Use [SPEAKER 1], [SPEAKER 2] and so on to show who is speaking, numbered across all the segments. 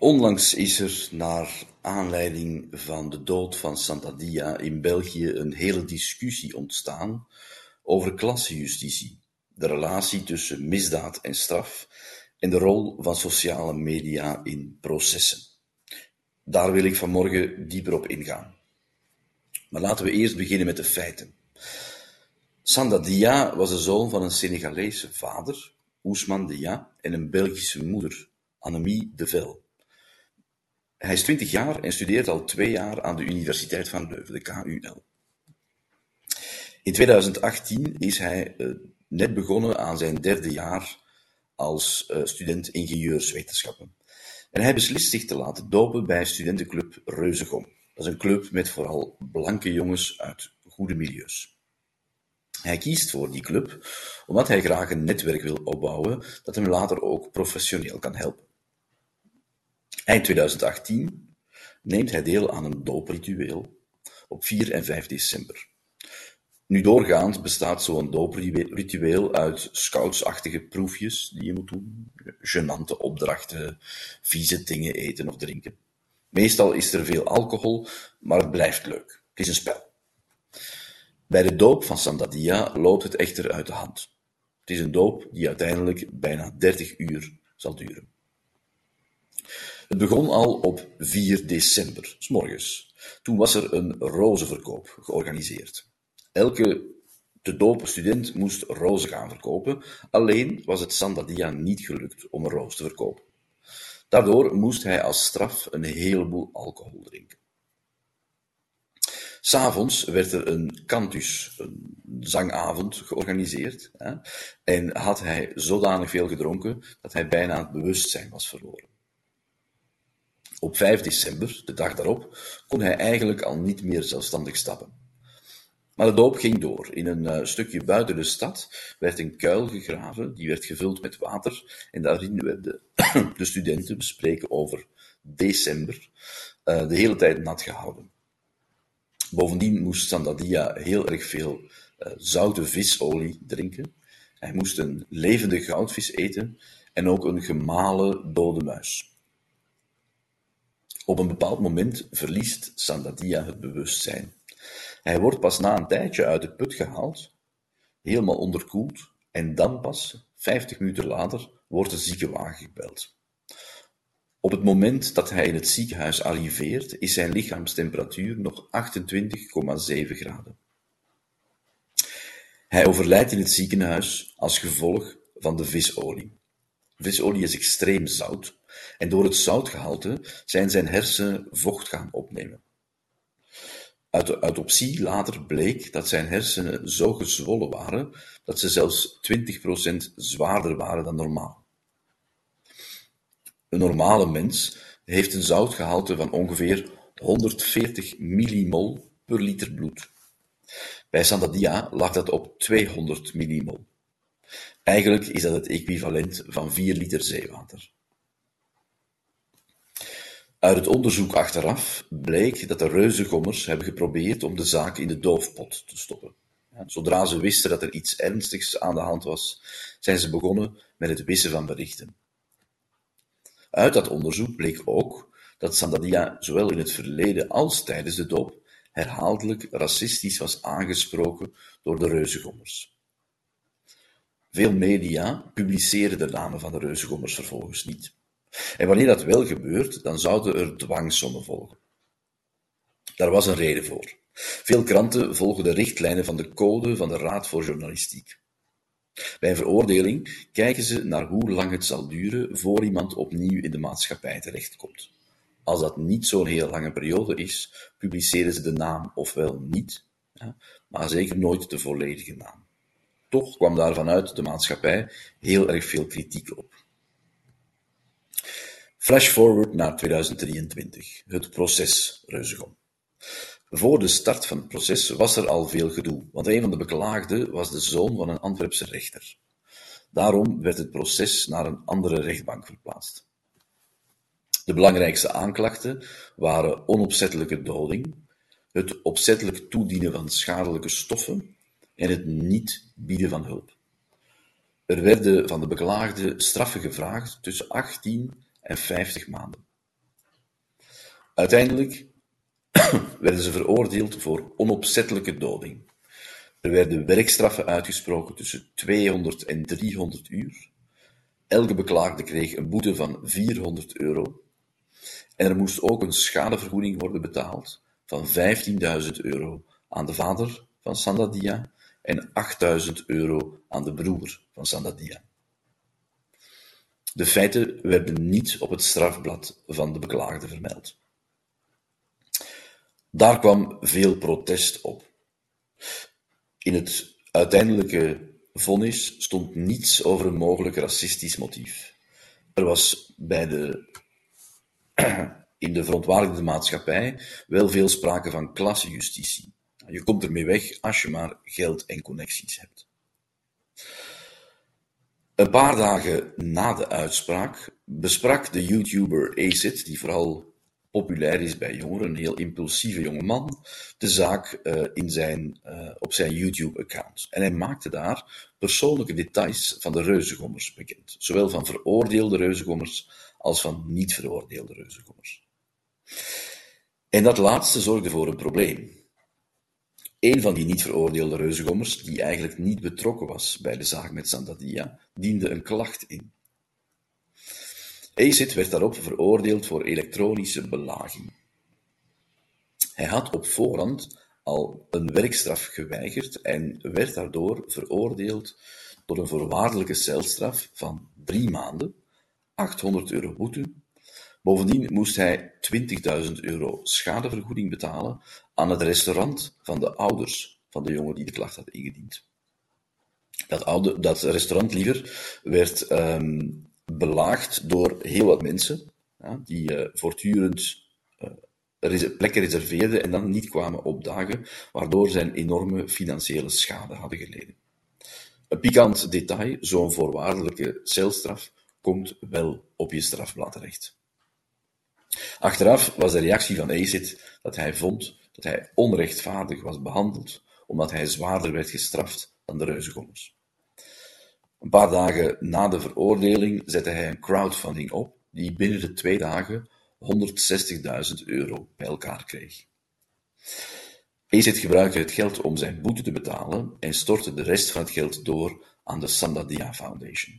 [SPEAKER 1] Onlangs is er, naar aanleiding van de dood van Santadilla in België, een hele discussie ontstaan over klassenjustitie, de relatie tussen misdaad en straf en de rol van sociale media in processen. Daar wil ik vanmorgen dieper op ingaan. Maar laten we eerst beginnen met de feiten. Santadilla was de zoon van een Senegalese vader, Ousmane Dia, en een Belgische moeder, Annemie de Vel. Hij is 20 jaar en studeert al 2 jaar aan de Universiteit van Leuven, de KUL. In 2018 is hij net begonnen aan zijn 3e jaar als student ingenieurswetenschappen. En hij beslist zich te laten dopen bij studentenclub Reuzegom. Dat is een club met vooral blanke jongens uit goede milieus. Hij kiest voor die club omdat hij graag een netwerk wil opbouwen dat hem later ook professioneel kan helpen. Eind 2018 neemt hij deel aan een doopritueel op 4 en 5 december. Nu doorgaans bestaat zo'n doopritueel uit scoutsachtige proefjes die je moet doen, gênante opdrachten, vieze dingen eten of drinken. Meestal is er veel alcohol, maar het blijft leuk. Het is een spel. Bij de doop van Santadilla loopt het echter uit de hand. Het is een doop die uiteindelijk bijna 30 uur zal duren. Het begon al op 4 december, 's morgens. Toen was er een rozenverkoop georganiseerd. Elke te dopen student moest rozen gaan verkopen, alleen was het Santadilla niet gelukt om een roos te verkopen. Daardoor moest hij als straf een heleboel alcohol drinken. 'S Avonds werd er een cantus, een zangavond, georganiseerd, en had hij zodanig veel gedronken dat hij bijna het bewustzijn was verloren. Op 5 december, de dag daarop, kon hij eigenlijk al niet meer zelfstandig stappen. Maar de doop ging door. In een stukje buiten de stad werd een kuil gegraven, die werd gevuld met water, en daarin werden de studenten, we spreken over december, de hele tijd nat gehouden. Bovendien moest Santadilla heel erg veel zoute visolie drinken. Hij moest een levende goudvis eten en ook een gemalen dode muis. Op een bepaald moment verliest Santadilla het bewustzijn. Hij wordt pas na een tijdje uit de put gehaald, helemaal onderkoeld, en dan pas, 50 minuten later, wordt de ziekenwagen gebeld. Op het moment dat hij in het ziekenhuis arriveert, is zijn lichaamstemperatuur nog 28,7 graden. Hij overlijdt in het ziekenhuis als gevolg van de visolie. Visolie is extreem zout, en door het zoutgehalte zijn zijn hersenen vocht gaan opnemen. Uit de autopsie later bleek dat zijn hersenen zo gezwollen waren dat ze zelfs 20% zwaarder waren dan normaal. Een normale mens heeft een zoutgehalte van ongeveer 140 millimol per liter bloed. Bij Santadilla lag dat op 200 millimol. Eigenlijk is dat het equivalent van 4 liter zeewater. Uit het onderzoek achteraf bleek dat de Reuzegommers hebben geprobeerd om de zaak in de doofpot te stoppen. Zodra ze wisten dat er iets ernstigs aan de hand was, zijn ze begonnen met het wissen van berichten. Uit dat onderzoek bleek ook dat Santadilla zowel in het verleden als tijdens de doop herhaaldelijk racistisch was aangesproken door de Reuzegommers. Veel media publiceren de namen van de Reuzegommers vervolgens niet. En wanneer dat wel gebeurt, dan zouden er dwangsommen volgen. Daar was een reden voor. Veel kranten volgen de richtlijnen van de code van de Raad voor Journalistiek. Bij een veroordeling kijken ze naar hoe lang het zal duren voor iemand opnieuw in de maatschappij terechtkomt. Als dat niet zo'n heel lange periode is, publiceren ze de naam ofwel niet, maar zeker nooit de volledige naam. Toch kwam daar vanuit de maatschappij heel erg veel kritiek op. Flash forward naar 2023, het proces Reuzegom. Voor de start van het proces was er al veel gedoe, want een van de beklaagden was de zoon van een Antwerpse rechter. Daarom werd het proces naar een andere rechtbank verplaatst. De belangrijkste aanklachten waren onopzettelijke doding, het opzettelijk toedienen van schadelijke stoffen en het niet bieden van hulp. Er werden van de beklaagde straffen gevraagd tussen 18 en 50 maanden. Uiteindelijk werden ze veroordeeld voor onopzettelijke doding. Er werden werkstraffen uitgesproken tussen 200 en 300 uur. Elke beklaagde kreeg een boete van €400. En er moest ook een schadevergoeding worden betaald van €15.000 aan de vader van Sandadia en €8.000 aan de broer van Sandadia. De feiten werden niet op het strafblad van de beklaagde vermeld. Daar kwam veel protest op. In het uiteindelijke vonnis stond niets over een mogelijk racistisch motief. Er was in de verontwaardigde maatschappij wel veel sprake van klassenjustitie. Je komt ermee weg als je maar geld en connecties hebt. Een paar dagen na de uitspraak besprak de YouTuber Acid, die vooral populair is bij jongeren, een heel impulsieve jongeman, de zaak op zijn YouTube-account. En hij maakte daar persoonlijke details van de reuzengommers bekend, zowel van veroordeelde reuzengommers als van niet veroordeelde reuzengommers. En dat laatste zorgde voor een probleem. Een van die niet veroordeelde reuzengommers, die eigenlijk niet betrokken was bij de zaak met Sandadia, diende een klacht in. Acid werd daarop veroordeeld voor elektronische belaging. Hij had op voorhand al een werkstraf geweigerd en werd daardoor veroordeeld tot een voorwaardelijke celstraf van 3 maanden, €800 boete. Bovendien moest hij €20.000 schadevergoeding betalen aan het restaurant van de ouders van de jongen die de klacht had ingediend. Dat restaurant werd belaagd door heel wat mensen, die voortdurend plekken reserveerden en dan niet kwamen opdagen, waardoor zij een enorme financiële schade hadden geleden. Een pikant detail, zo'n voorwaardelijke celstraf komt wel op je strafblad terecht. Achteraf was de reactie van Acid dat hij vond dat hij onrechtvaardig was behandeld, omdat hij zwaarder werd gestraft dan de reuzengommers. Een paar dagen na de veroordeling zette hij een crowdfunding op, die binnen de 2 dagen €160.000 bij elkaar kreeg. Acid gebruikte het geld om zijn boete te betalen en stortte de rest van het geld door aan de Sandadia Foundation.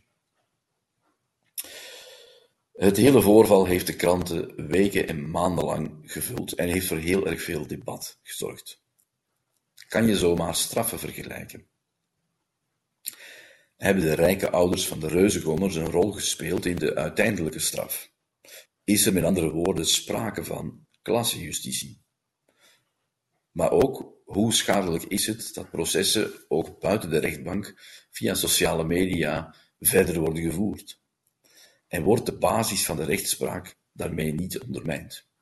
[SPEAKER 1] Het hele voorval heeft de kranten weken en maandenlang gevuld en heeft voor heel erg veel debat gezorgd. Kan je zomaar straffen vergelijken? Hebben de rijke ouders van de reuzengommers een rol gespeeld in de uiteindelijke straf? Is er met andere woorden sprake van klassenjustitie? Maar ook, hoe schadelijk is het dat processen ook buiten de rechtbank via sociale media verder worden gevoerd? En wordt de basis van de rechtspraak daarmee niet ondermijnd?